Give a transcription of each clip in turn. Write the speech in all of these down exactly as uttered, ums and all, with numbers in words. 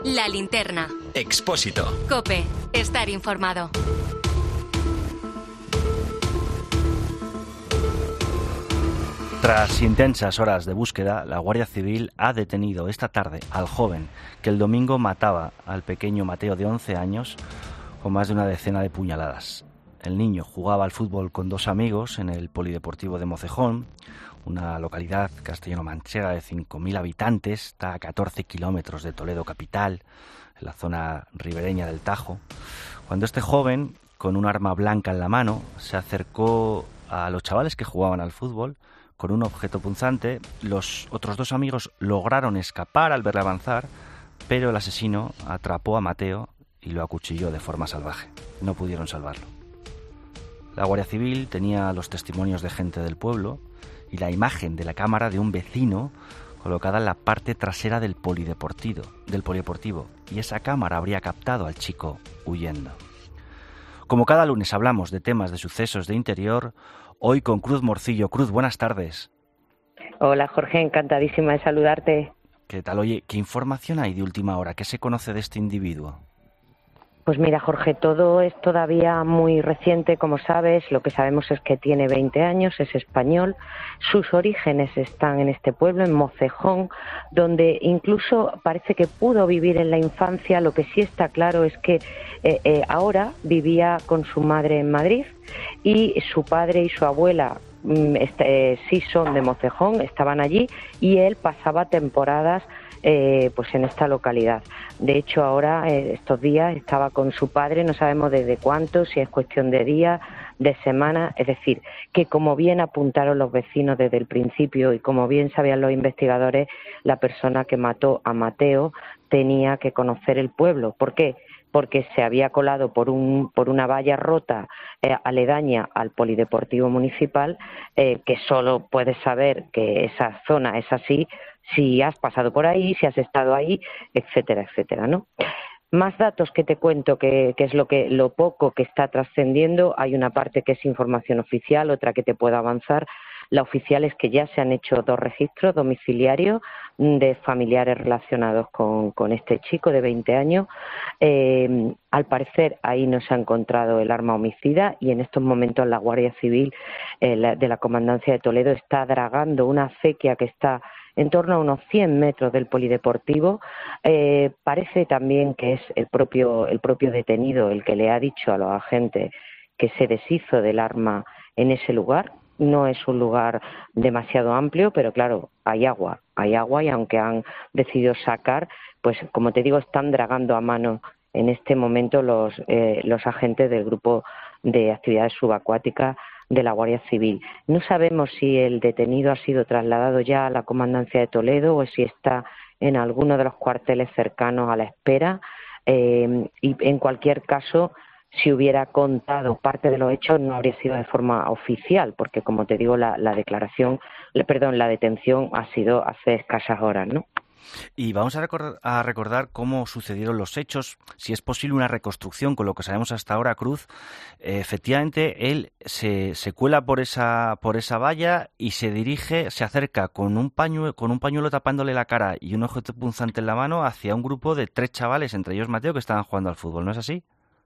La Linterna. Expósito. COPE. Estar informado. Tras intensas horas de búsqueda, la Guardia Civil ha detenido esta tarde al joven que el domingo mataba al pequeño Mateo de once años con más de una decena de puñaladas. El niño jugaba al fútbol con dos amigos en el Polideportivo de Mocejón, una localidad castellano-manchega de cinco mil habitantes, está a catorce kilómetros de Toledo capital, en la zona ribereña del Tajo, cuando este joven, con un arma blanca en la mano, se acercó a los chavales que jugaban al fútbol con un objeto punzante. Los otros dos amigos lograron escapar al verle avanzar, pero el asesino atrapó a Mateo y lo acuchilló de forma salvaje. No pudieron salvarlo. La Guardia Civil tenía los testimonios de gente del pueblo y la imagen de la cámara de un vecino colocada en la parte trasera del polideportivo, del polideportivo, y esa cámara habría captado al chico huyendo. Como cada lunes hablamos de temas de sucesos de interior, hoy con Cruz Morcillo. Cruz, buenas tardes. Hola Jorge, encantadísima de saludarte. ¿Qué tal? Oye, ¿qué información hay de última hora? ¿Qué se conoce de este individuo? Pues mira, Jorge, todo es todavía muy reciente, como sabes. Lo que sabemos es que tiene veinte años, es español. Sus orígenes están en este pueblo, en Mocejón, donde incluso parece que pudo vivir en la infancia. Lo que sí está claro es que eh, eh, ahora vivía con su madre en Madrid y su padre y su abuela este, eh, sí son de Mocejón, estaban allí y él pasaba temporadas Eh, pues en esta localidad. De hecho, ahora, eh, estos días, estaba con su padre, no sabemos desde cuánto, si es cuestión de días, de semanas, es decir, que como bien apuntaron los vecinos desde el principio y como bien sabían los investigadores, la persona que mató a Mateo tenía que conocer el pueblo. ¿Por qué? Porque se había colado por un por una valla rota eh, aledaña al polideportivo municipal, eh, que solo puedes saber que esa zona es así si has pasado por ahí, si has estado ahí, etcétera, etcétera, ¿no? Más datos que te cuento, que, que es lo que lo poco que está trascendiendo. Hay una parte que es información oficial, otra que te puedo avanzar. La oficial es que ya se han hecho dos registros domiciliarios de familiares relacionados con, con este chico de veinte años. Eh, al parecer ahí no se ha encontrado el arma homicida y en estos momentos la Guardia Civil eh, la, de la Comandancia de Toledo está dragando una acequia que está en torno a unos cien metros del polideportivo. Eh, parece también que es el propio, el propio detenido el que le ha dicho a los agentes que se deshizo del arma en ese lugar. No es un lugar demasiado amplio, pero claro, hay agua, hay agua y aunque han decidido sacar, pues como te digo, están dragando a mano en este momento los, eh, los agentes del grupo de actividades subacuáticas de la Guardia Civil. No sabemos si el detenido ha sido trasladado ya a la Comandancia de Toledo o si está en alguno de los cuarteles cercanos a la espera. Eh, y en cualquier caso, si hubiera contado parte de los hechos, no habría sido de forma oficial, porque como te digo, la, la declaración, perdón, la detención ha sido hace escasas horas, ¿no? Y vamos a recordar, a recordar cómo sucedieron los hechos, si es posible una reconstrucción con lo que sabemos hasta ahora, Cruz. Eh, efectivamente, él se, se cuela por esa por esa valla y se dirige, se acerca con un pañuelo, con un pañuelo tapándole la cara y un objeto punzante en la mano hacia un grupo de tres chavales, entre ellos Mateo, que estaban jugando al fútbol, ¿no es así?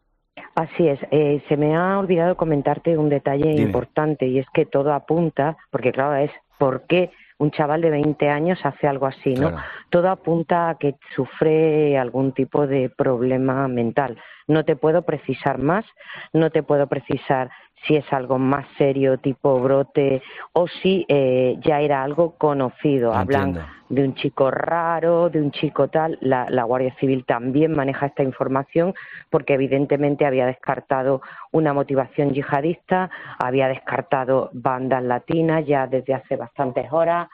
Así es. Eh, se me ha olvidado comentarte un detalle Dime. importante y es que todo apunta, porque claro, es por qué un chaval de veinte años hace algo así, ¿no? Claro. Todo apunta a que sufre algún tipo de problema mental. No te puedo precisar más, no te puedo precisar si es algo más serio, tipo brote, o si eh, ya era algo conocido. Hablan Entiendo. de un chico raro, de un chico tal. La, la Guardia Civil también maneja esta información porque evidentemente había descartado una motivación yihadista, había descartado bandas latinas ya desde hace bastantes horas.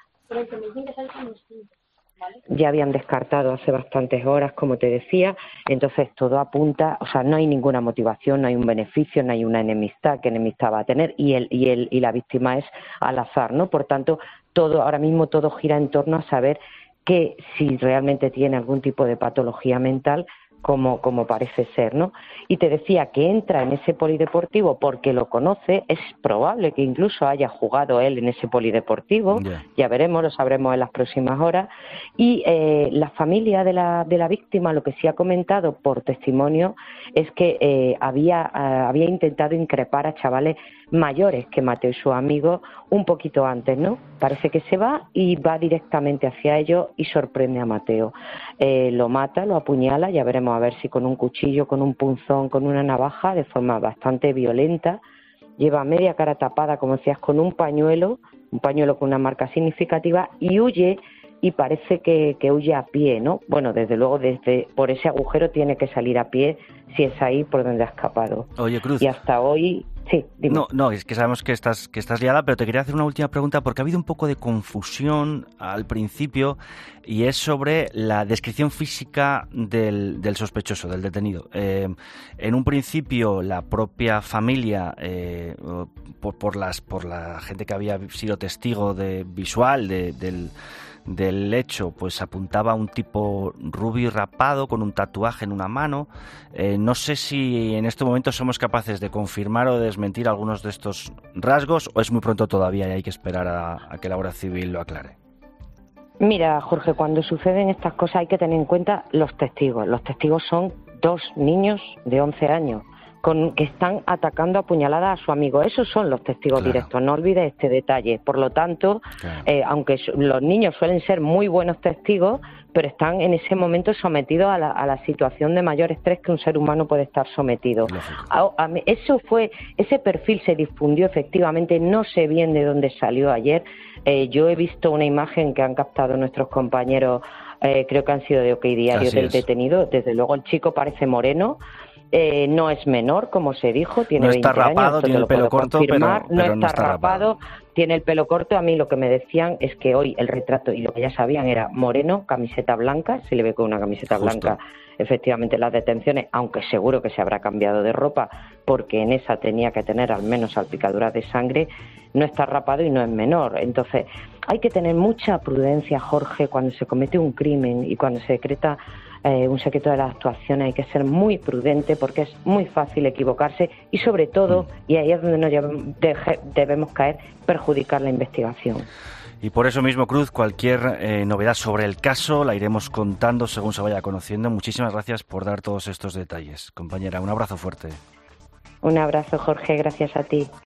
Ya habían descartado hace bastantes horas, como te decía, entonces todo apunta, o sea, no hay ninguna motivación, no hay un beneficio, no hay una enemistad, que enemistad va a tener, y el, y el, y la víctima es al azar, ¿no? Por tanto, todo, ahora mismo todo gira en torno a saber que si realmente tiene algún tipo de patología mental, como, como parece ser, ¿no? Y te decía que entra en ese polideportivo porque lo conoce, es probable que incluso haya jugado él en ese polideportivo, yeah. ya veremos, lo sabremos en las próximas horas, y eh, la familia de la, de la víctima lo que sí ha comentado por testimonio es que eh, había, eh, había intentado increpar a chavales mayores que Mateo y sus amigos un poquito antes, ¿no? Parece que se va y va directamente hacia ellos y sorprende a Mateo. Eh, lo mata, lo apuñala, ya veremos a ver si con un cuchillo, con un punzón, con una navaja, de forma bastante violenta. Lleva media cara tapada, como decías, con un pañuelo, un pañuelo con una marca significativa, y huye, y parece que, que huye a pie, ¿no? Bueno, desde luego, desde por ese agujero tiene que salir a pie, si es ahí por donde ha escapado. Oye, Cruz. Y hasta hoy... Sí, dime. No, no, es que sabemos que estás, que estás liada, pero te quería hacer una última pregunta porque ha habido un poco de confusión al principio y es sobre la descripción física del, del sospechoso, del detenido. Eh, en un principio, la propia familia, eh, por, por, las, por la gente que había sido testigo de, visual de, del... del hecho, pues apuntaba a un tipo rubio y rapado con un tatuaje en una mano. Eh, no sé si en este momento somos capaces de confirmar o de desmentir algunos de estos rasgos o es muy pronto todavía y hay que esperar a, a que la Guardia Civil lo aclare. Mira, Jorge, cuando suceden estas cosas hay que tener en cuenta los testigos. Los testigos son dos niños de once años. Con, que están atacando a puñaladas a su amigo. Esos son los testigos claro. directos, no olvides este detalle. Por lo tanto, claro. eh, aunque los niños suelen ser muy buenos testigos, pero están en ese momento sometidos a la, a la situación de mayor estrés que un ser humano puede estar sometido. A, a, eso fue, ese perfil se difundió efectivamente, no sé bien de dónde salió ayer. Eh, yo he visto una imagen que han captado nuestros compañeros, eh, creo que han sido de OK Diario, Así del es. detenido. Desde luego el chico parece moreno. Eh, no es menor, como se dijo, tiene no está veinte rapado, años, tiene el pelo corto, pero, no, pero está no está rapado, rapado, tiene el pelo corto. A mí lo que me decían es que hoy el retrato, y lo que ya sabían, era moreno, camiseta blanca, se le ve con una camiseta Justo. blanca, efectivamente, las detenciones, aunque seguro que se habrá cambiado de ropa, porque en esa tenía que tener al menos salpicaduras de sangre. No está rapado y no es menor. Entonces, hay que tener mucha prudencia, Jorge, cuando se comete un crimen y cuando se decreta eh, un secreto de las actuaciones. Hay que ser muy prudente porque es muy fácil equivocarse y, sobre todo, y ahí es donde nos debemos caer, perjudicar la investigación. Y por eso mismo, Cruz, cualquier eh, novedad sobre el caso la iremos contando según se vaya conociendo. Muchísimas gracias por dar todos estos detalles. Compañera, un abrazo fuerte. Un abrazo, Jorge, gracias a ti.